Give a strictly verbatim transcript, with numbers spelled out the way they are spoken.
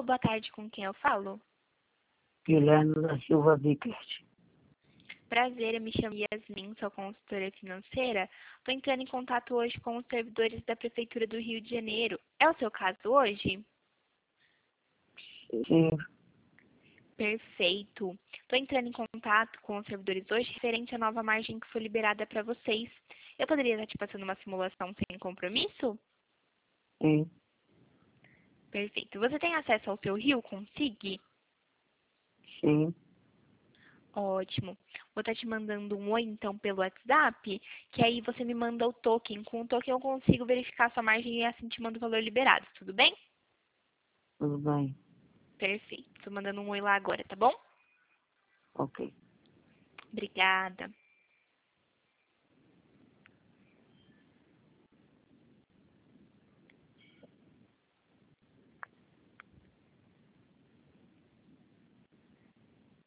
boa tarde, com quem eu falo? Guilherme da Silva Vickert. Prazer, eu me chamo Yasmin, sou consultora financeira. Estou entrando em contato hoje com os servidores da Prefeitura do Rio de Janeiro. É o seu caso hoje? Sim, Perfeito. Estou entrando em contato com os servidores hoje referente à nova margem que foi liberada para vocês. Eu poderia estar te passando uma simulação sem compromisso? sim, Perfeito. Você tem acesso ao seu Rio com Sig? sim. Ótimo. Vou estar te mandando um oi, então, pelo WhatsApp, que aí você me manda o token. Com o token eu consigo verificar a sua margem e assim te mando o valor liberado, tudo bem? Tudo bem. Perfeito. Estou mandando um oi lá agora, tá bom? Ok. Obrigada.